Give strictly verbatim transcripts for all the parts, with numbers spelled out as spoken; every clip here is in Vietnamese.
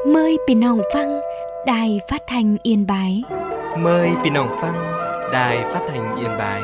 Mờiพี่น้องฟังđài phát thanh Yên Bái. Mời พี่น้องฟัง đài phát thanh Yên Bái.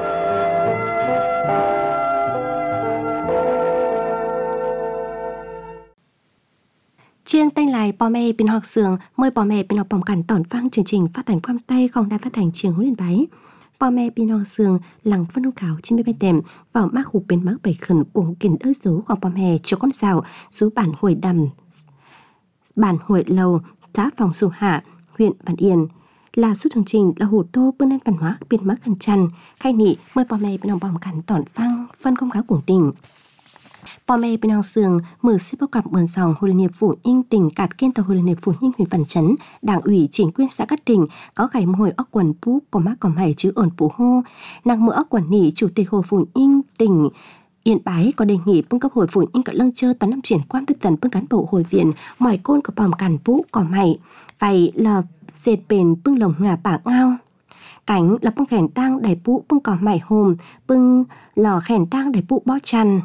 Chiêng tay lại bò mẹ bên học sường mời bò mẹ bên học bỏng cảnh tỏn vang chương trình phát thanh quam tayของđài phát thanh Chiêng Yên Bái. Bò mẹ bên học sường lặng phân đông khảo chín mươi bên đệm vào mác hụp bên mác bảy khẩn cuồng kín ớt sốของbò mẹ cho con rào số bản hội đầm bản hội lầu xã phòng Sù Hạ huyện Văn Yên là số chương trình là hồ tô bữa nét văn hóa biên mác khăn chăn khai nghị mời bò mẹ bên học bỏng cảnh tỏn vang phân công khảo cuồng tình. Bò mẹ bên học sường mở xếp báo cặp bờn sòng Hội Liên hiệp Phụ Ninh tỉnh Cát Kiên tàu Hội Liên hiệp Phụ Ninh huyện Văn Chấn, Đảng ủy chính quyền xã Cát Tỉnh có gảy một hồi óc quần bú có mác có mày chứ ổn bú hô. Nàng mở óc quần nỉ chủ tịch Hội Phụ Ninh tỉnh Yên Bái có đề nghị bưng cấp Hội Phụ Ninh cận lưng chơ tấn năm triển quan tư tần bưng cán bộ hội viện mỏi côn có bòm cản bú có mày vậy là dệt bền bưng lồng ngà bả ngao. Cánh là bưng khèn tang đẩy bú bưng có mày hồm bưng lò khèn tang đẩy bú bó chăn.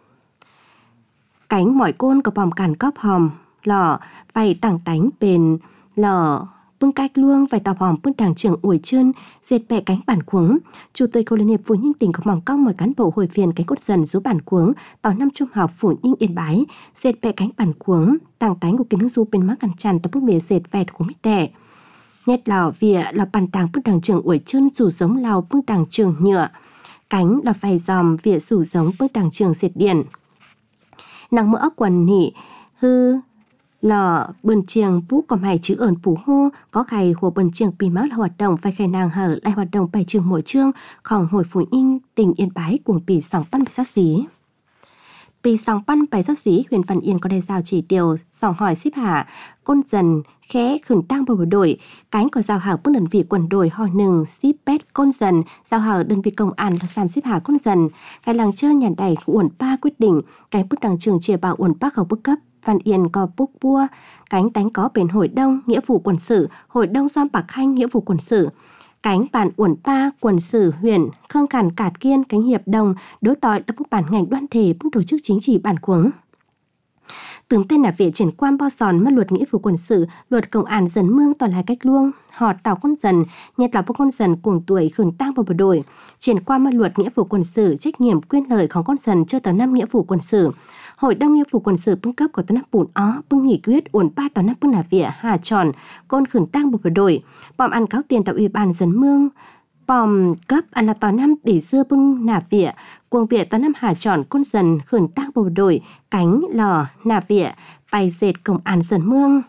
Cánh mỏi côn có bòm cản cóp hòm lò vầy tảng tánh bền lò bưng cách luông vầy tàu hòm bưng đảng trưởng uổi chươn dệt bẹ cánh bản cuống. Chủ tịch Hội Liên hiệp Phụ Ninh tỉnh có mỏng cong mời cán bộ hội viên cánh cốt dần số bản cuống tàu năm trung học Phụ Ninh Yên Bái dệt bẹ cánh bản cuống tảng tánh của kiến hương du bên mắc cằn tràn tàu bức mía dệt vẹt của mít đẻ. Nhét lò vỉa là bàn tàng bưng đảng trưởng uổi chươn rủ giống lào bưng đảng trưởng nhựa cánh là vầy dòm vỉa rủ giống bưng đảng trưởng dệt điện. Nàng mỡ quần nỉ hư lò bần chiềng bú có mày chữ ẩn bú hô có gầy của bần chiềng pì máu là hoạt động phải khai nàng hở lại hoạt động bài trường mỗi chươngของHội Phụ Ninh tỉnh Yên Bái cùng pì sòng pan bài sát xí. Pì sòng pan bài sát xí huyện Văn Yên có đề giao chỉ tiêu sòng hỏi xếp hạ côn dần khẽ khẩn tăng bầu đội cánh có giao hảo bước đơn vị quần đội hỏi nừng xếp pet côn dần giao hảo đơn vị công an là xàm xếp hạ côn dần cái làng chơi nhà đẩy uẩn ba quyết định cái bước đảng trường chia bảo uẩn bác ở bước cấp Văn Yên có búc bua cánh tánh có bền hội đông nghĩa vụ quân sự hội đông giam bạc khanh nghĩa vụ quân sự cánh bản uẩn ba quân sự huyện khương cản Cát Kiên cánh hiệp đồng đối tội đập bức bản ngành đoàn thể bức tổ chức chính trị bản cuống. Tướng tên là viện triển quan bao sòn mất luật nghĩa vụ quân sự luật công an dần mương toàn là cách luông họ tàu con dần nhất là bốc con dần cùng tuổi khẩn tăng vào bộ đội triển quan mất luật nghĩa vụ quân sự trách nhiệm quyền lợiของcon dần cho tờ năm nghĩa vụ quân sự hội đông nghĩa vụ quân sự bưng cấp của tờ năm bùn ó bưng nghỉ quyết uẩn ba tờ năm bưng là vỉa hà tròn con khẩn tăng vào bộ đội bom ăn cáo tiền tại ủy ban dần mương bom cấp ăn là tờ năm để xưa bưng nà vỉa cuồng vỉa tờ năm hà tròn con dần khẩn tăng vào bộ đội cánh lò nà vỉa bài dệt công an dần mương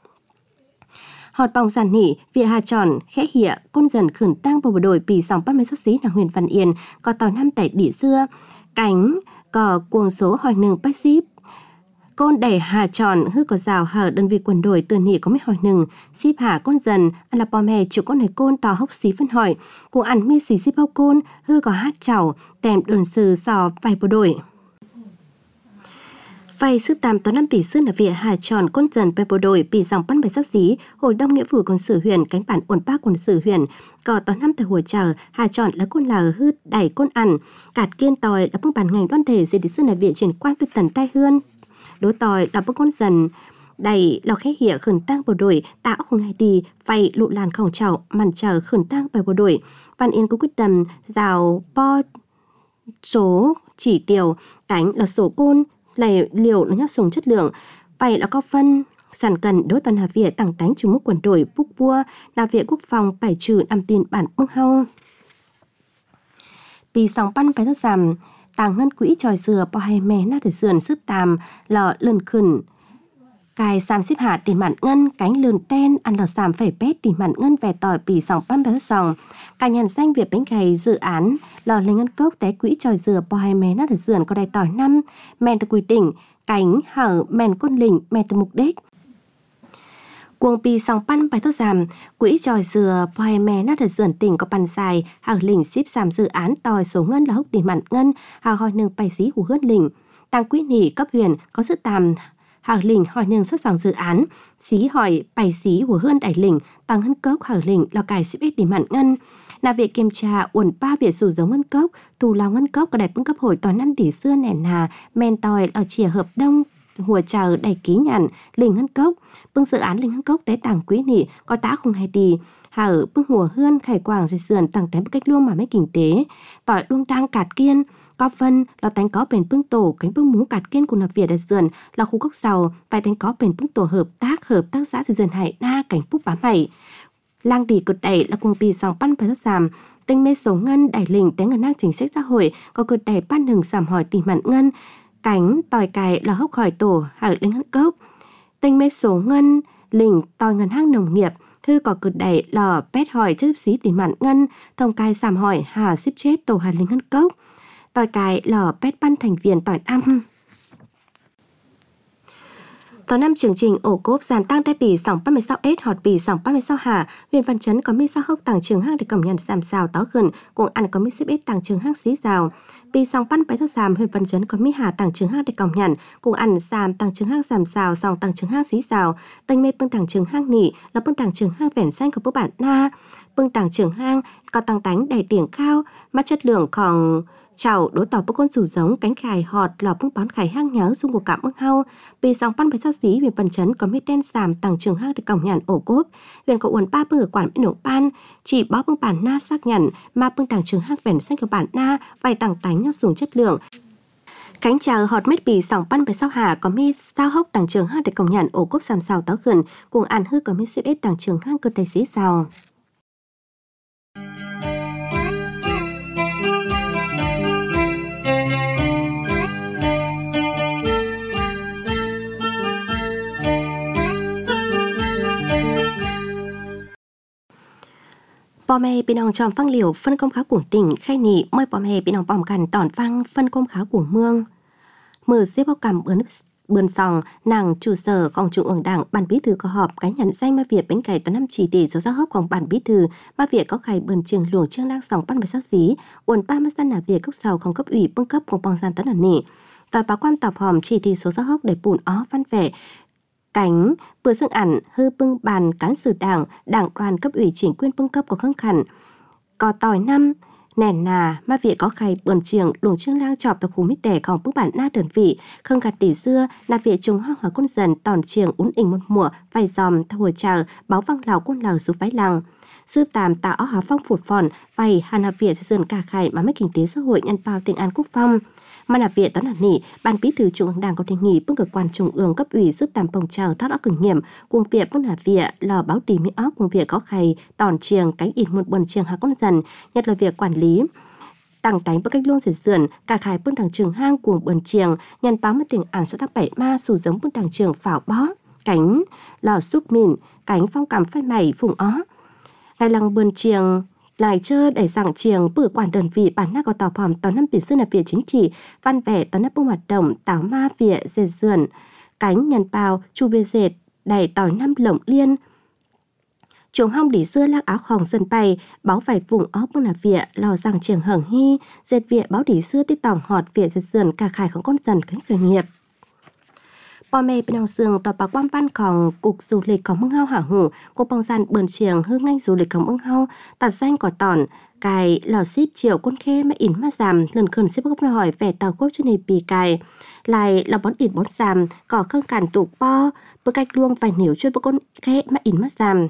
họt bóng giàn nỉ vỉa hà tròn khẽ hịa con dần khẩn tăng vào bộ đội bị dòng bắt máy xuất xí là huyện Văn Yên có tàu năm tại địa xưa cánh có cuồng số hỏi nừng bách ship côn đẩy hà tròn hư có rào hở đơn vị quân đội từ nỉ có mấy hỏi nừng ship hà con dần ăn là bò mè chủ con này côn tàu hốc xí phân hỏi cuồng ăn mi xí ship hốc côn hư có hát chảo tèm đơn sư sò vài bộ đội vay sức tam tấn năm tỷ xương là vỉa hà tròn con dần về bộ đội bị dòng bắt bài sắp xí hội đông nghĩa vụ quân sự huyện cánh bản uẩn ba quân sự huyện có tấn năm tại hồi chờ hà tròn là con là hư đẩy con ăn Cát Kiên tòi là bức bản ngành đoàn thể dễ đi xương là vỉa triển quan với tần tai hươn đối tòi là bức con dần đẩy lò khẽ hỉa khẩn tăng bộ đội tạo không ngày đi vay lụ làn khổng chảo màn chờ khẩn tăng về bộ đội Văn Yên có quyết tâm rào po số chỉ tiêu cánh là số côn này liều nó nhóc sùng chất lượng vậy là có phân sản cần đối toàn hà vỉa tặng tánh chủ mức quần đội búc bua là vỉa quốc phòng bài trừ năm tin bản bưng hao vì sòng pan phải rất giảm tàng ngân quỹ tròi dừa bò hay mè nát để sườn sức tàm lò lần khẩn cài xàm xếp hạ tiền mạn ngân cánh lườn ten ăn lò xàm phải pét tiền mạn ngân về tỏi bì sòng pan phải sòng cài nhận danh việc bánh cày dự án lò lên ngân cốc té quỹ tròi dừa bò hay mè nát để sườn có đài tỏi năm men từ quy tỉnh cánh hở men côn lỉnh men từ mục đích cuồng bì sòng pan phải thốt giảm quỹ tròi dừa bò hay mè nát để sườn tỉnh có pan dài hở lỉnh ship giảm dự án tỏi số ngân là hốc tiền mạn ngân hở hỏi nương bài xí của hớt lỉnh tăng quỹ nỉ cấp huyền có sự tàm Hảo lĩnh hỏi nương xuất sòng dự án, xí hỏi bài xí của hơn đẩy lĩnh, tăng hân cốc hảo lĩnh là cải xếp ít điểm mạn ngân. Là việc kiểm tra uẩn ba biệt sử giống ngân cốc, tù lao ngân cốc có đại bưng cấp hội tòa năm tỷ xưa nẻ nà, men tòi ở chìa hợp đông, hùa chờ đầy ký nhận linh hân cốc bưng dự án linh hân cốc tế tàng quý nị có tá không hay đi hà ở bưng hùa hươn khải quảng dây sườn tàng tém cách luôn mà mấy kinh tế tỏi đuông đang cạt kiên có phân là tánh có bền bưng tổ cánh bưng mú cạt kiên của nạp việt đại sườn là khu gốc sầu phải tánh có bền bưng tổ hợp tác hợp tác xã dây dần hải na cảnh bút bám mày lang đi cực đẩy là cuồng bì sòng pan phải rất giảm tinh mê số ngân đẩy lình té ngân năng chính sách xã hội có cực đẩy ban hừng giảm hỏi tìm mặn ngân cánh tỏi cài là hốc khỏi tổ hải linh hân cốc tinh mê số ngân lình tỏi ngân hang nông nghiệp thư có cực đẩy lò pét hỏi chất xí tìm mặn ngân thông cài giảm hỏi hà xếp chết tổ hạt linh hân cốc tỏi cài lò pét ban thành viên tỏi năm Tàu năm chương trình ổ cốp giàn tăng tay bì sòng ba mươi sáu S họt bì sòng ba mươi sáu hà huyện Văn Chấn có mi sao hốc tàng trường hang để cổng nhận giảm xào táo khẩn cùng ăn có mi xếp S tàng trường hang xí rào bì sòng pan bái thao giảm huyện Văn Chấn có mi hà tàng trường hang để cổng nhận cùng ăn giảm tàng trường hang giảm xào dòng tàng trường hang xí rào tanh mê bưng tàng trường hang nỉ là bưng tàng trường hang vẻn xanh của bố bản na bưng tàng trường hang có tăng tánh đầy tiền cao mắt chất lượng còn chào đối tỏ bức con rủ giống cánh khải họt lò bưng bón khải hang nhớ dung của cảm ưng hao vì sòng pan bái sao xí huyện Văn Chấn có mi đen giảm tàng trường hang để cổng nhận ổ cốp huyện có uốn ba bưng ở quản bên nổ pan chỉ bó bưng bản na xác nhận mà bưng tàng trường hang vẻn xanh của bản na vài tàng tánh nhau dùng chất lượng cánh chào họt mết bì sòng pan bái sao hà có mi sao hốc tàng trường hang để cổng nhận ổ cốp giảm xào táo khẩn cùng ăn hư có mi xếp ết tàng trường hang cơ đầy xí xào bò mè bị nòng tròn phăng liều phân công khá của tỉnh khai nỉ mời bò mè bị nòng bòm cằn tòn phăng phân công khá của mương mở xếp bao cầm bướn bươn sòng nàng trụ sở còn trung ương đảng ban bí thư có họp cái nhận danh ma việt bánh cày tấn năm chỉ tỷ số giá hốcของban bí thư ma việt có khai bươn trường luồng trương lang sòng ban bày sát xí uẩn ba mươi gian là việt cốc sầu không cấp ủy bưng cấp của bong gian tấn ẩn nỉ tòa báo quan tạp hòm chỉ tỷ số giá hốc để bùn ó văn vẻ cánh vừa dựng ảnh hư bưng bàn cán sự đảng đảng đoàn cấp ủy chính quyền bưng cấp của khương khẩn có tỏi năm nền nà ma việt có khai bườn trường luồng trương lang chọp và khu mít đẻ còn bức bản na đơn vị khương gạt tỷ xưa là việt trùng hoa hòa quân dần tòn trường ún ỉnh một mùa vài dòm thua chào báo văng lào quân lào xuống phái làng sư tàm tạo ó hóa phong phụt phòn vầy hàn hạp việt dần cả khải mà mấy kinh tế xã hội nhân bao tình an quốc phong mà là viện toán là nỉ ban bí thư trung ương đảng có đề nghị bưng cơ quan trung ương cấp ủy giúp tạm phòng trào thoát óc cử nghiệm cùng việc bưng là viện lò báo tỉ mỹ óc cùng việc có khay tòn trường cánh in một buồn trường hạ con dần nhất là việc quản lý tăng tánh bất cách luôn dễ dườn cả khai bưng đảng trường hang cùng buồn trường nhân báo mất tình ảnh sẽ tác bảy ma sù giống bưng đảng trường phảo bó cánh lò xúc mìn cánh phong cảm phai mày phùng ó ngày lăng buồn trường lại chơi đẩy giảng trường bử quản đơn vị bản na có tàu hòm tàu năm tỷ sư là việc chính trị văn vẻ tàu năm bông hoạt động táo ma việt dệt dườn cánh nhân bao chu bê dệt đẩy tàu năm lồng liên chuồng hong đỉ xưa lang áo khòng dân bay báo vải vùng ó bông là việt lò giảng trường hởng hy dệt việt báo đỉ xưa tích tỏng họt việt dệt dườn cả khảiของcon dần cánh doanh nghiệp bò mè bên đầu sườn tòa bạc quan vănของcục du lịchของเมืองเฮาหาหูcục bong gian bươn chiềng hương ngành du lịchของเมืองเฮาตัดdanh của tòn cài lò ship chiều con khe mà in mà giảm lần khẩn ship gốc hỏi về tàu quốc trên này bì cài lại là bón in bón giảm có khương cản tụ po bữa cách luông phải hiểu chơi bữa con khe mà in mà giảm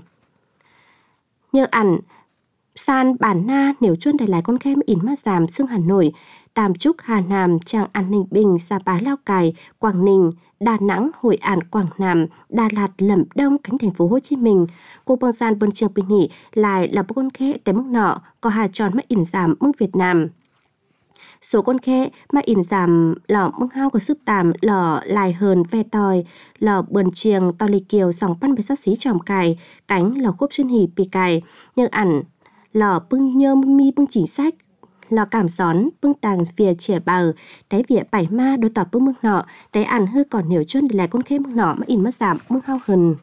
nhờ ảnh san bản na nếu chuyên đại lại con khe mà in mà giảm xương Hà Nội Tam Trúc, Hà Nam, Tràng An Ninh Bình, Sapa, Lào Cai, Quảng Ninh, Đà Nẵng, Hội An, Quảng Nam, Đà Lạt, Lâm Đông, cánh thành phố Hồ Chí Minh. Cô bong gian bơn trường bình nghỉ lại là một con khẽ tại mức nọ có hà tròn mà in giảm mức Việt Nam. Số con khẽ mà in giảm lò mức hao của sức tàm lò lại hơn ve tòi, lò bơn trường to lì kiều dòng pan bê sát xí tròm cài, cánh lò khúc chân hì bì cài, như ảnh lò bưng nhơ mi bưng chỉ sách, lò cảm gión bưng tàng vỉa chỉa bờ đáy vỉa bảy ma đôi tỏ bưng mương nọ đáy ăn hơi còn nhiều chân để lại con khê mương nọ mà in mất giảm mương hao hần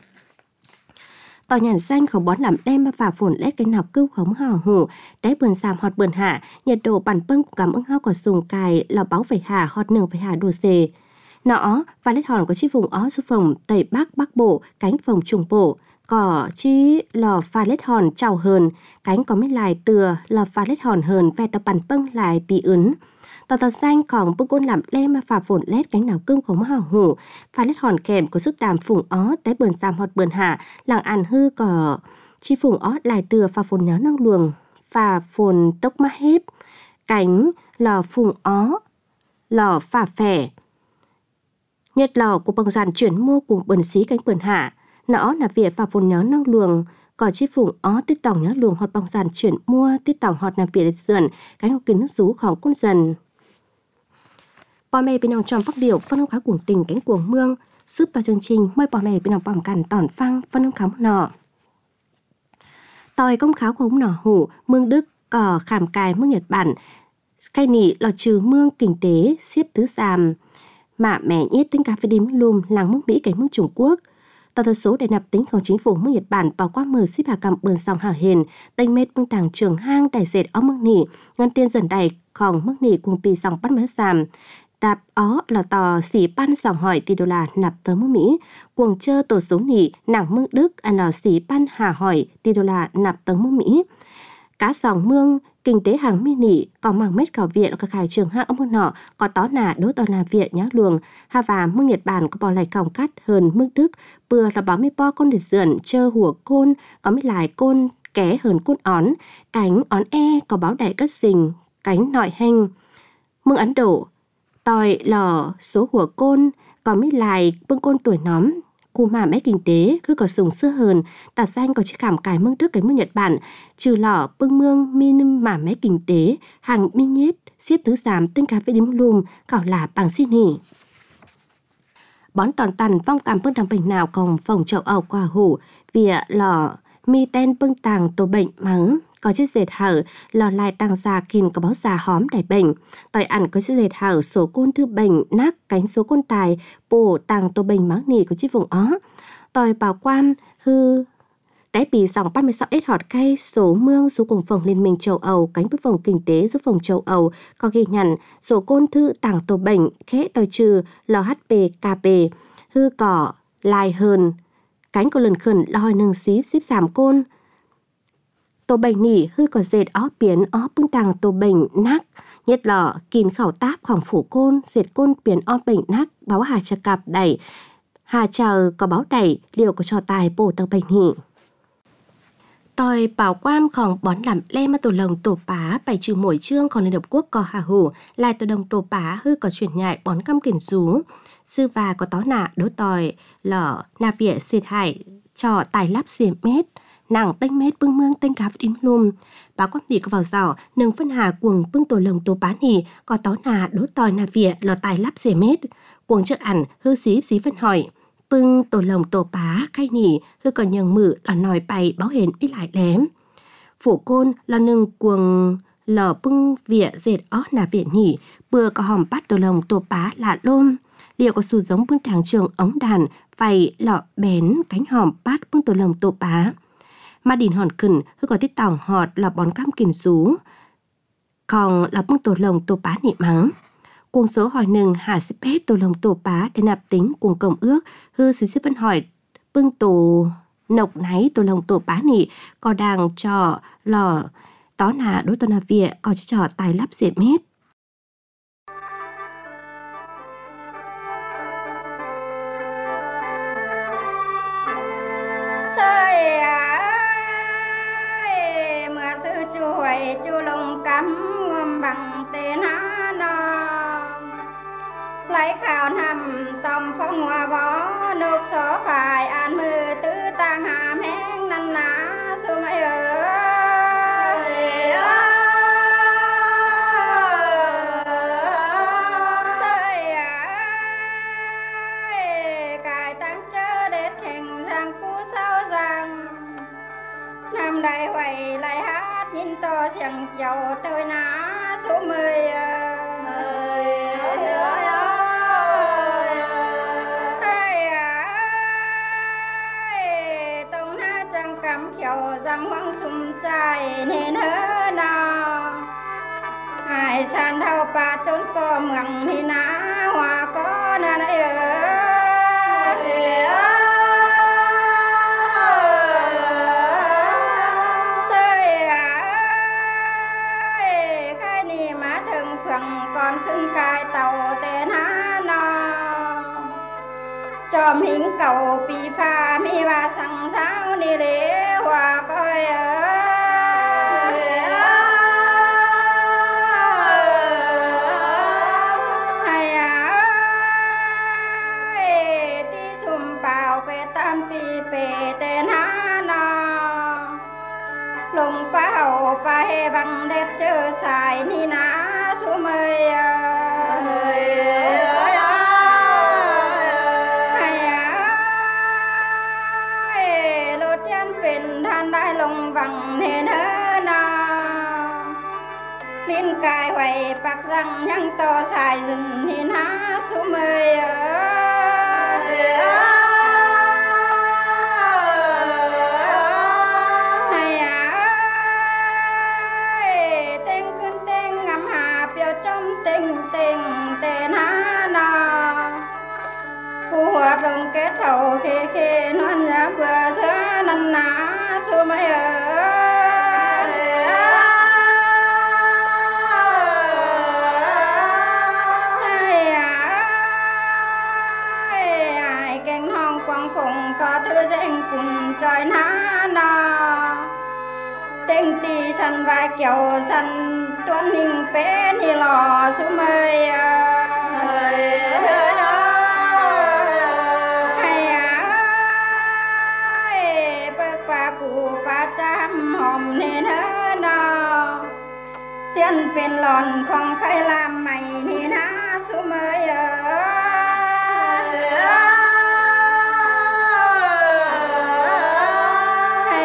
tỏ nhàn xanh không bón làm đem mà phà phồn lét cái nọc cưu khống hò hủ đáy bườn giảm họt bườn hạ nhiệt độ bản bưng của cả mương hao của sùng cài lò báo phải hạ họt nường phải hạ đồ xề nọ và lét hòn của chi vùng ó số phòng tây bắc bắc bộ cánh phòng trung bộ cỏ chi lò pha lết hòn trào hờn cánh có mấy lại từa lò pha lết hòn hờn ve tập bản bưng lại bị ướn tàu tờ tờ xanh còn bưng côn làm lem mà phà phồn lét cánh nào cơm khổng hào hủ phà lét hòn kèm của giúp tàm phùng ó té bườn xàm họt bườn hạ làng ăn hư cỏ chi phùng ó lại từa phà phồn nhó năng luồng phà phồn tốc má hếp cánh lò phùng ó lò phà phẻ nhật lò của bằng giàn chuyển mua cùng bườn xí cánh bườn hạ nó là việc phà phồn nhó năng luồng có chi phùng ó tích tòng nhó luồng họt bằng giàn chuyển mua tích tòng họt làm việc dườn cánh học kín nước rúของquân dần bò mẹ bên ông tròn phát biểu phân ông khá cuồng tình cánh cuồng mương giúp vào chương trình mời bò mẹ bên ông bòm cằn tòn phăng phân ông khá nọ tòi công kháo của ông nọ hủ mương Đức cỏ khảm cài mương Nhật Bản cây nỉ lò trừ mương kinh tế xếp tứ giàm mạ mẹ nhét tính cà phê đêm lùm làng mương Mỹ cánh mương Trung Quốc tờ tờ số để nạp tínhของchính phủ mương Nhật Bản bảo qua mở xếp hà cầm bườn sòng hà hền tênh mết mương tàng trường hang đài dệt ó mương nỉ ngân tiên dần đàiของmương nỉ cùng pì sòng bắt mớ giàm đạp ó là tò xỉ pan sòng hỏi tỷ đô la nạp tớ mương Mỹ cuồng chơ tổ số nỉ nàng mương Đức ăn là xỉ pan hà hỏi tỷ đô la nạp tớ mương Mỹ cá sòng mương kinh tế hàng mi nỉ có mảng mét khảo viện cả khải trường hạng mương nọ có tó nà đối tò là viện nhá luồng ha và mương Nhật Bản có bò lại còng cắt hơn mương Đức bừa là bó mi po con để dườn chơ hùa côn có mi lại côn ké hơn côn ón cánh ón e có báo đại cất sình cánh nội hành mương Ấn Độ tòi lò số hùa côn có mi lại bưng côn tuổi nóm cụ mà mẹ kinh tế cứ có sùng xưa hơn đặt danh có chiếc khảm cài mương Đức cái mương Nhật Bản trừ lọ bưng mương mi mà mẹ kinh tế hàng mi nhết xếp tứ giảm tinh cà phê đếm lùm cảo là bằng xin nỉ bón tòn tàn vong cảm bưng đằng bệnh nào còn phòng chậu ầu quả hủ vì lọ mi ten bưng tàng tổ bệnh mắng có chiếc dệt hở lò lại tăng già kìn có báo già hóm đẩy bệnh tỏi ẩn có chiếc dệt hở số côn thư bệnh nát cánh số côn tài bổ tàng tổ bệnh mắng nỉ của chiếc vùng ó tỏi bảo quan hư té bì dòng ba mươi sáu ít họt cây số mương số cùng phòng liên minh châu Âu cánh bức phòng kinh tế giúp phòng châu Âu có ghi nhận số côn thư tàng tổ bệnh khế tỏi trừ lò hát pê ca pê hư cỏ lai hơn cánh có lần khẩn lòi nâng xíp xíp giảm côn tổ bệnh nỉ hư có dệt ó biến ó bưng tàng tổ bệnh nắc nhất lọ kín khảo táp khoảng phủ côn dệt côn biến ó bệnh nắc báo hà chà cặp đẩy hà chờ có báo đẩy liệu có trò tài bổ tầng bệnh nỉ tòi bảo quan còn bón làm lem mà tổ lồng tổ pá bảy trừ mỗi chương còn Liên Hợp Quốc có hà hủ lại tổ đồng tổ pá hư có chuyển nhại bón căm kiển rú sư và có tó nạ đối tòi lở nà vỉa xịt hải trò tài lắp xỉa mét nàng tênh mét bưng mương tênh cáp đím lùm báo quan bị có vào giỏ nâng phân hà cuồng bưng tổ lồng tổ pá nỉ có tó nà đối tòi nà vỉa lò tài lắp xỉa mét cuồng trước ẩn hư xí xí phân hỏi bưng tổ lồng tổ pá khay nỉ hư còn nhường mử là nòi bày báo hền ít lại lém phủ côn là nâng cuồng lò bưng vỉa dệt ó nà vỉa nỉ bừa có hòm bắt tổ lồng tổ pá là lôm liệu có xù giống bưng tràng trường ống đàn vầy lọ bén cánh hòm bát bưng tổ lồng tổ pá mà đìn hòn cẩn hư có tiết tỏng họt là bón cam kìn rú còn là bưng tổ lồng tổ pá nị mắng cuồng số hỏi nừng hà xếp hết tổ lồng tổ pá để nạp tính cuồng công ước hư xí xếp phân hỏi bưng tổ nộc náy tổ lồng tổ pá nị có đàng trò lò tó nà đối tổ nà vỉa có cho trò tài lắp dễ mét chu lồng cắm ngầm bằng tên há no lấy khảo nằm tầm phong hòa bó nước số phải ăn mưa tứ tăng hàm hén năn ná su mây ơi sơi ơi cài tăng chớ đết khen rằng cú sao rằng năm đại hoài lại hát nhìn to chẳng giàu tôi ná số mười ơi ơi ơi còn xưng cài tàu tên há nó cho mình cầu bị pha mi và sang sao đi lễ hòa coi hay à tí xùm bảo về tam pi bề tên há nó lùng phá hậu phá hê bằng đẹp chơ xài ni ná số mờiเป็นท่านได้ลงวังเนเธอนาลิ้นกายไหวปักรังยังต่อสายdựngหินหาสุเมยให้อาเต็งขึ้นเต็งงำหาเปียวจมเต็งเต็งเตนหานาผู้หัวตรงเกศเท่าเคเคนวลยาเบื่อเธอนันนาสุเมยแกงห้องกวางคงก็เธอแจ้งกุ่นจอยนานาเต็งตีฉันว่าเกี่ยวฉันตัวนิ่งเป็นที่หล่อสุเมยหอมเนเธอนาเตียนเป็นหลอนของไฟลามใหม่นี่นะสุเมยให้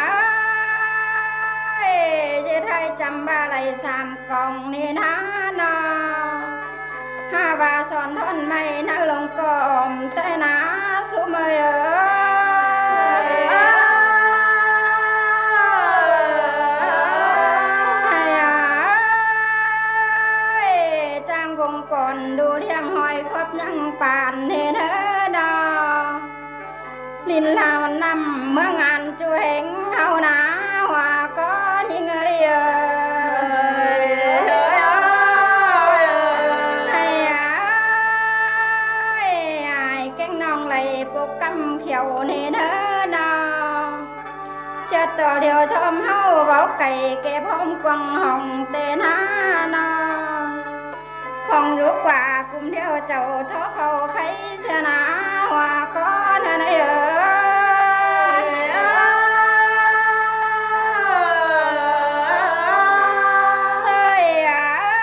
เจะไทยจำบาไหลสามกองนี่นะนาห้าบาสอนท่อนไม่นักลงกอมแต่นะสุเมยก่อนดูเที่ยงหอยครบยังป่านเฮเธอดอลินลาวนำเมื่องานจูเหงเฮาหนาว่าก็ยิ่งเอ้ยให้แก้งน้องไหลปกกำเขียวเฮเธอดอเช็ดตัวเดียวชมเฮาเบาไก่เก็บหอมกวางห้องเตนหานอkhông rút quà cùng theo chầu thó khâu thấy xe ná hòa có nơi này ơi sơi à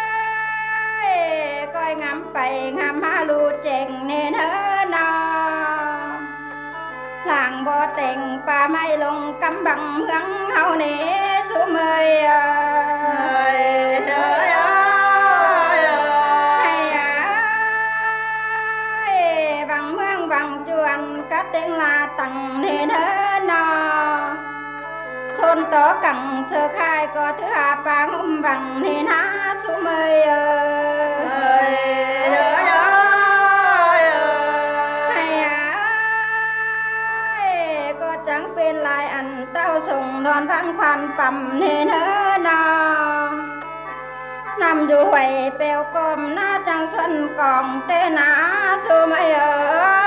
coi ngắm bày ngắm ha lu chèn nên hớ no làng bò tình pa mai lùng cắm bằng gắn hậu nế số mười các tên là tầng nên hớ no xôn tỏ cẳng sơ khai có thứ hạ ba ngum bằng nên há số mười ơi hay có chẳng bên lại ảnh tao sùng đòn vang khoan phẩm nên hớ no nằm dù hoài bèo còm na trăng xuân còn tên á số mười ơi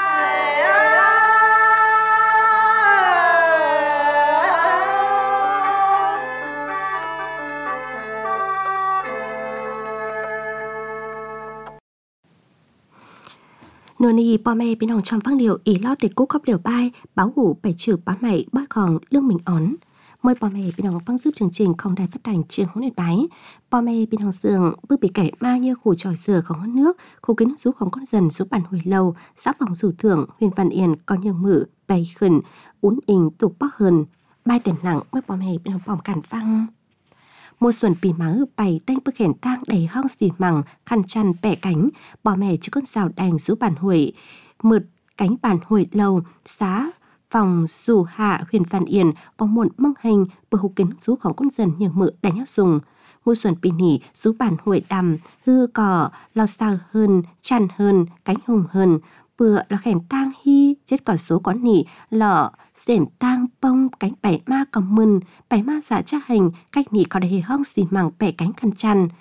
nô ni po mê bên hồng trong phăng điệu ý lo tịch cúc khóc điệu bay báo hủ bảy trừ bá mày bói còn lương mình ón mời po mê bên hồng phăng giúp chương trình không đài phát hành trường hỗn đệt bái po mê bên hồng giường bước bị kẻ ma như khủ tròi dừa không hớt nước khu kiến rú không con dần số bản hồi lâu xã vòng rủ thưởng huyền văn yên có nhiều mử bày khẩn uốn ình tục bóc hơn bay tiền nặng mời po mê bên hồng bỏng cản phăng một xuân pì máu bày tanh bức hẻn tang đầy hong xì mằng khăn chăn bẻ cánh bỏ mẹ chứ con rào đành rú bản huệ mượt cánh bản huệ lâu xá phòng dù hạ huyền văn yên có một mông hình bờ hụ kính rúของcon dần nhường mự đánh áo dùng mua xuân pì nỉ rú bản huệ đầm hư cỏ lo sao hơn chăn hơn cánh hùng hơn bữa là khèn tang hi chết cỏ số có nỉ lọ xẻn tang bông cánh bảy ma cầm mừng bảy ma giả cha hình cách nỉ có đầy hong xì mằng bẻ cánh khăn chăn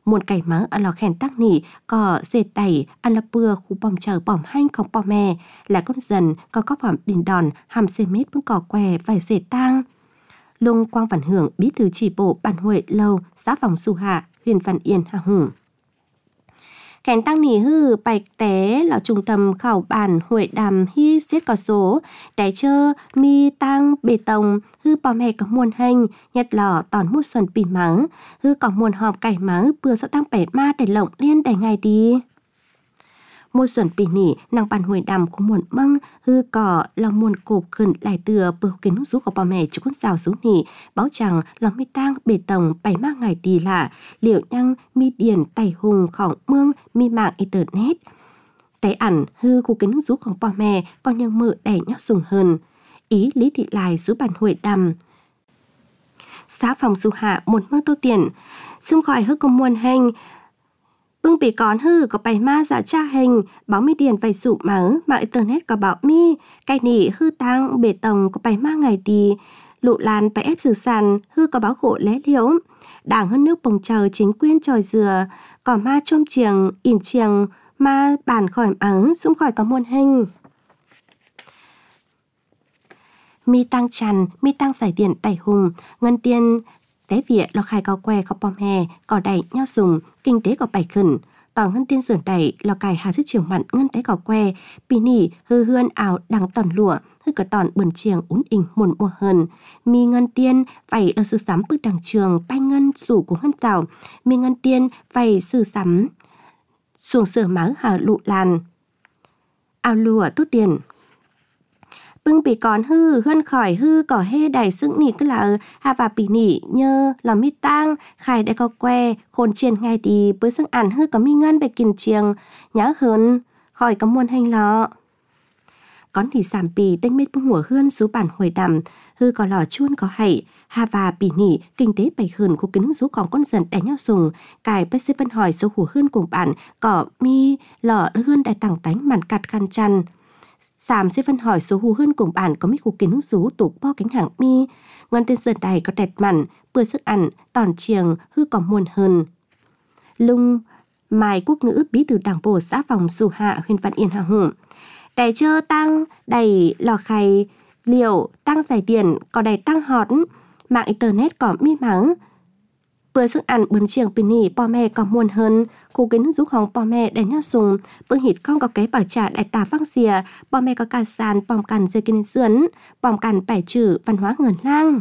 muôn cày mắng ăn lò khen tắc nỉ có dệt đẩy ăn là bừa khu bòm chờ bòm hanh không bò mè là con dần có có bòm đình đòn hàm xê mít bưng cỏ què vài dệt tang. Lung Quang Văn Hưởng, bí thư chi bộ Bản Huệ Lâu, xã Vòng Su Hạ, huyện Văn Yên, Hà Hùng. Kèn tăng nỉ hư bạch té là trung tâm khảo bản Huệ Đàm hi xếp có số đáy chơ mi tăng bê tông hư bò mẹ có muôn hành nhật lò tòn mút xuân pin mắng hư có muôn họp cải mắng bừa sợ tăng bẻ ma để lộng liên đầy ngày đi. Mua xuân pin nỉ nàng Bản Huệ Đàm cũng muôn măng hư cỏ là muôn cộp khẩn lại tựa bừa kiến rú của bò mẹ chú con rào xuống nỉ báo chẳng là mi tăng bê tông bảy ma ngày đi lạ liệu nhăng mi điền tay hùng khỏng mương mi mạng internet tay ảnh hư khu kiến rúของbò mẹ có nhân mự đẻ nhóc sùng hơn ý Lý Thị Lại rú Bản Huệ Đàm xã Phòng Su Hạ một mơ tô tiền xung khỏi hư có muôn hành bưng bị con hư có bài ma giả tra hình báo mi điền phải sụ mắng mạng internet có bảo mi cái nỉ hư tăng bê tông có bài ma ngày đi lụ lan phải ép xử sàn hư có báo khổ lé liễu đảng hơn nước bồng chờ chính quyền tròi dừa có ma trôm chiềng ỉn chiềng ma bàn khỏi ắng xung khỏi có muôn hình mi tăng tràn mi tăng giải điện tẩy hùng ngân tiên té vịa lò khai có que có bom hè có đẩy nhau dùng kinh tế có bảy khẩn tỏ ngân tiên sườn đẩy lò cài hà giúp trường mặn ngân té có que pì nỉ hư hươn ảo đằng tòn lụa hư cả tòn bẩn chiềng ún ỉnh muôn mùa hơn mi ngân tiên phải là sự sắm bước đằng trường bay ngân rủ của ngân tảo mi ngân tiên phải sự sắm xuồng sửa máu hà lụ làn ao lụa tốt tiền bưng bị con hư hơn khỏi hư cỏ hê đầy sững nỉ cứ là hà và bị nỉ nhơ là mi tang khai để có que khôn trên ngay đi với sức ảnh hư có mi ngân về kiền chiềng nhã hơn khỏi có muôn hành lọ con thì sàm bì đánh mết bưng hùa hươn số Bản Huệ Đàm hư có lò chuôn có hảy hà và bị nỉ kinh tế bảy hơn của kiến số còn con dần đánh nhau dùng cài bê xê phân hỏi số hùa hươn cùng bản cỏ mi lọ hươn đại tảng đánh màn cặt khăn chăn Sàm sẽ phân hỏi số hù hơn cùng bản có mấy khu kiến hữu rú tủ bo cánh hàng mi. Ngân tên sơn đài có đẹp mặn, bữa sức ăn, tòn chiềng, hư có muôn hơn. Lung, Mai Quốc Ngữ bí thư đảng bộ xã Vòng Su Hạ, huyện Văn Yên Hà Hùng. Đài chơ tăng, đầy lò khay, liệu, tăng giải điện, có đầy tăng hot, mạng internet có mi mắng. Bữa sức ăn bướn chiềng bình nỉ bò mẹ có muôn hơn, khu kiến giúp hóng bò mẹ để nhau dùng, bữa hít không có cái bảo trả đại tà văng xìa, bò mẹ có cả sàn bòm cằn dây kinh dưỡng, bòm cằn bài trừ văn hóa ngần lang.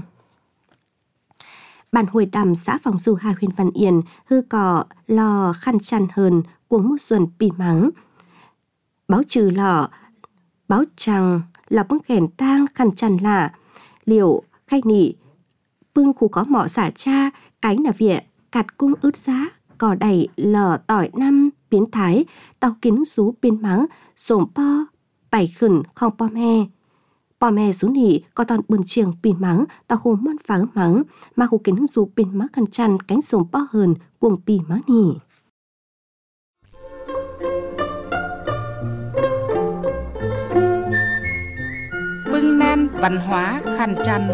Bản Huệ Đàm xã Vòng Su Hạ huyện Văn Yên hư cỏ lò khăn chăn hơn cuống mùa xuân bì mắng. Báo trừ lò, báo trăng là bưng kèn tang khăn chăn lạ, liệu khai nỉ, bưng khu có mọ xả cha, cánh là vỉa, cạt cung ướt giá, cỏ đầy lò tỏi năm, biến thái, tàu kiến rú biến mắng, sổm po, bảy khẩn không po me. Po me xuống nỉ, có toàn bươn chiềng pin mắng, tàu khu môn pháng mắng, mà khu kiến rú biến mắng khăn chăn, cánh sổm po hơn, cuồng pì mắng nỉ. Bưng nan văn hóa khăn chăn.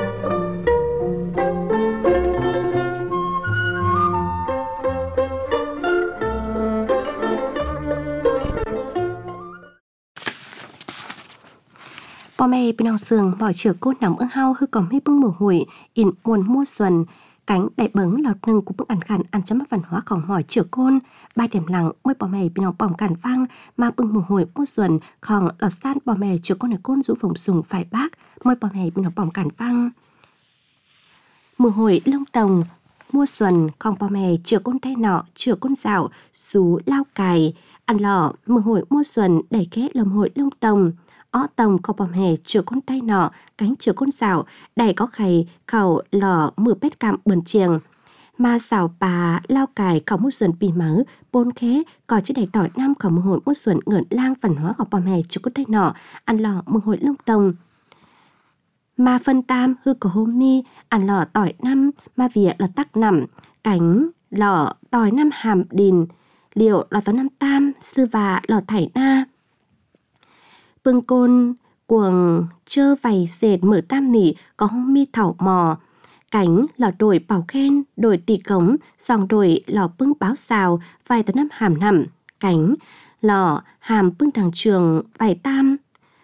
Bò mẹ bên ông sườn mỏi chửa cốt nằm ưng hao hư còn mi bưng mùa hủi in muôn mua xuân cánh đại bứng lọt nâng của bưng ăn khăn ăn chấm văn hóaของmỏi chửa côn ba điểm lặng mới bò mẹ bên ông bỏng cản vang mà bưng mùa hủi mua xuânของlọt san bò mẹ chửa côn ở côn rũ vùng sùng phải bác mới bò mẹ bên ông bỏng cản vang mùa hủi lông tồng mua xuânของbò mẹ chửa côn tay nọ chửa côn dạo xú lao cài ăn lọ mùa hủi mua xuân đẩy ké lồng hủi lông tồng ó tông có bòm hè chữa con tay nọ cánh chữa con xảo đầy có khay khẩu lò mưa pét cạm bẩn chiềng mà xảo bà lao cài khẩu mút xuân pì mắng bôn khé có chứ đầy tỏi năm khẩu mưa hội mút xuân ngợn lang văn hóa của bòm hè chữa con tay nọ ăn lò mưa hội lông tông mà phân tam hư của hôm mi ăn lò tỏi năm mà vỉa là tắc nằm cánh lò tỏi năm hàm đình liệu lò tỏi năm tam sư và lò thảy na bưng côn cuồng chơ vầy dệt mở tam nỉ có hông mi thảo mò cánh lò đổi bảo khen, đổi tì cống, xong đổi lò bưng báo xào, vài tấn năm hàm nằm, cánh lò hàm bưng đằng trường, vài tam.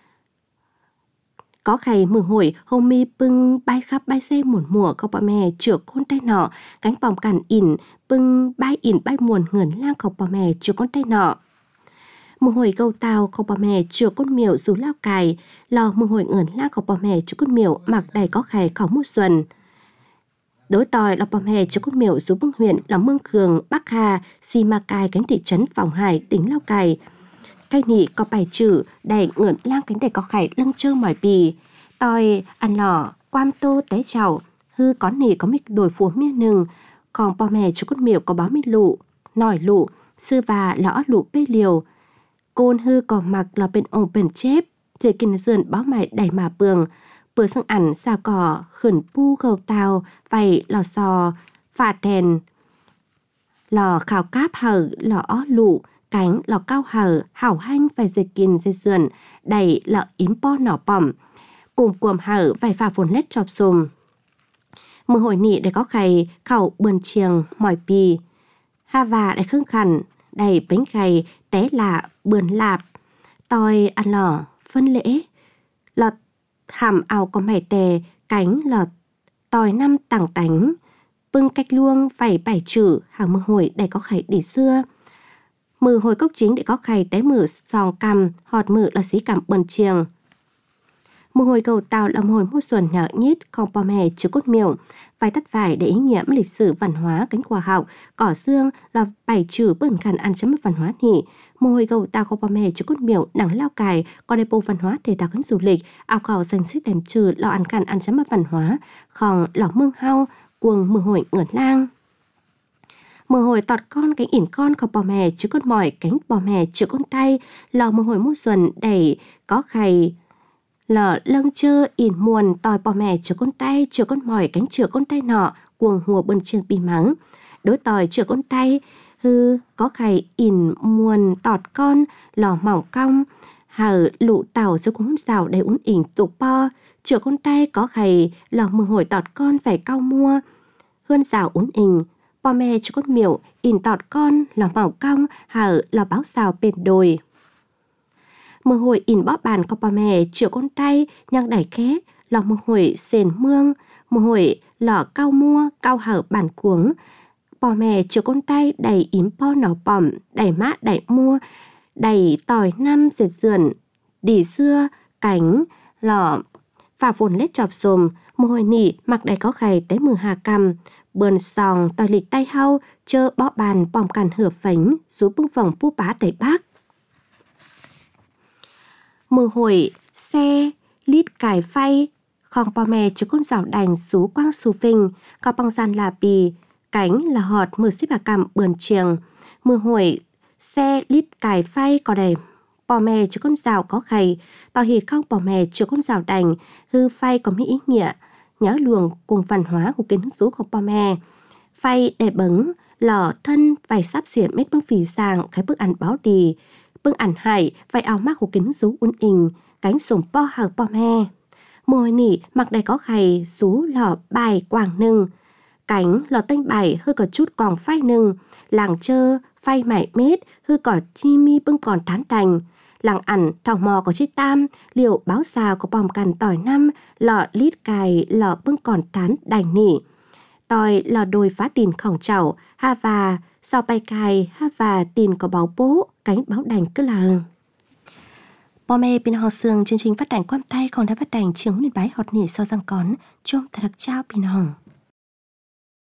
Có khay mừng hồi hôm mi bưng bay khắp bay xe muộn mùa có bà mẹ chữa con tay nọ, cánh bòm cản ỉn bưng bay ỉn bay muộn ngẩn lang có bà mẹ chữa con tay nọ. Mừng hồi câu tàu có bà mẹ chữa con miểu rú lao cài, lò mừng hồi ngẩn lang có bà mẹ chữa con miểu mặc đầy có khay khó mua xuân. Đối tòi là bà mẹ chữa con miểu rú bưng huyện là Mương Khường, Bắc Hà, Si Ma Cài cánh thị trấn Phòng Hải, tỉnh Lao Cài. Cây nị có bài chữ đầy ngẩn lang cánh đầy có khải lưng trơ mỏi bì. Tòi ăn lò, quam tô té chảo, hư có nị có mịch đổi phúa mía nừng, còn bà mẹ cho con miểu có báo mít lụ, nỏi lụ, sư và lõ lụ bê liều. Côn hư có mặc là bên ổ bên chép, dễ kinh dườn báo mày đầy mà bường, bữa sưng ẩn xào cỏ, khẩn pu gầu tàu, vầy lò sò, phà đèn, lò khảo cáp hở, lò ó lụ, cánh lò cao hở, hảo hanh vài dây kinh dây sườn, đầy lò ím po nỏ bỏm, cùng cuồm hở vài phà vốn lết chọc xùm. Mưa hồi nị để có khay khẩu bườn chiềng, mỏi bì, ha và để khưng khẩn, đầy bánh khay, té lạ, bườn lạp, tòi ăn lò, phân lễ, lọt hàm ảo có mẻ tè, cánh lọt tòi năm tảng tánh, bưng cách luông vảy bảy chữ, hàng mưa hồi để có khay đi xưa. Mừ hồi cốc chính để có khay đáy mử sòng cằm, họt mử là xí cằm bần chiềng. Mừ hồi cầu tàu là mừ hồi mua xuân nhỏ nhít, còn bò mè chứa cốt miểu, vài đất vải để ý nghĩa lịch sử văn hóa cánh khoa học, cỏ xương là bảy chữ bẩn khăn ăn chấm văn hóa nỉ. Mừ hồi cầu tàu có bò mè chứa cốt miểu, nắng Lao Cài, có đề bộ văn hóa để đào cánh du lịch, ảo khảo danh sách tèm trừ lò ăn khăn ăn chấm văn hóa, còn lò mương hao, cuồng mừ hồi ngưỡng lang. Mưa hồi tọt con cánh ỉn con có bò mè chứ con mỏi cánh bò mè chứ con tay, lò mưa hồi mua xuân đẩy có khay lò lâng chơ ỉn muồn tòi bò mè chứ con tay chứ con mỏi cánh chữa con tay nọ cuồng hùa bần chiêng bì mắng. Đối tòi chữa con tay hư có khay ỉn muồn tọt con lò mỏng cong hở lụ tàu cho con xào đầy uốn ỉn tục po chữa con tay có khay lò mưa hồi tọt con phải cao mua hơn xào uốn ỉn. Bò mè cho con miểu, ỉn tọt con, lò mỏng cong, hở lò báo xào bền đồi. Mưa hồi ỉn bó bàn có bò mè chữa con tay, nhang đẩy ké, lò mưa hồi sền mương, mưa hồi lò cao mua, cao hở bàn cuống. Bò mè chữa con tay đầy ím po nỏ bỏm, đầy mát đầy mua, đầy tỏi năm dệt dườn, đỉ xưa, cánh, lò, phà vồn lết chọc xùm, mưa hồi nỉ mặc đầy có khay đáy mừ hà cầm. Bờn sòng tòi lịch tay hau, chơ bó bàn bòm càn hửa phánh, rú bưng vòng pu bá tẩy bác. Mưa hồi, xe, lít cài phay, khòng bò mè chứ con rào đành rú quang xù phình, có bong gian là bì, cánh là họt mưa xếp bà cằm bườn chiềng. Mưa hồi, xe, lít cài phay có đầy bò mè chứ con rào có khay, tò hì không bò mè chứ con rào đành, hư phay có mỹ ý nghĩa. Nhớ luồng cùng văn hóa của kiến rú của bò mè. Phay để bứng, lò thân vài sắp xỉa mết bưng phì sàng cái bức ăn báo đi. Bưng ăn hải vài áo mắc của kiến rú uốn ình, cánh sủng po hở bò mè. Môi nỉ mặc đầy có khay rú lò bài quàng nừng. Cánh lò tênh bài hơi có chút còn phai nừng. Làng chơ phay mải mết hư cỏ chi mi bưng còn tán đành. Làng ẩn thảo mò có chi tam, liệu báo xào có bòm cằn tỏi năm, lọ lít cài lọ bưng còn tán đành nỉ. Tỏi lọ đồi phá đìn khổng chảo, ha và, sau bay cài, ha và tin có báo bố, cánh báo đành cứ là. Bò mê bên họ xương chương trình phát đảnh quam tay còn đã phát đảnh chiếng lên bái họt nỉ sau răng cón, chôm thật đặc trao bên hồng.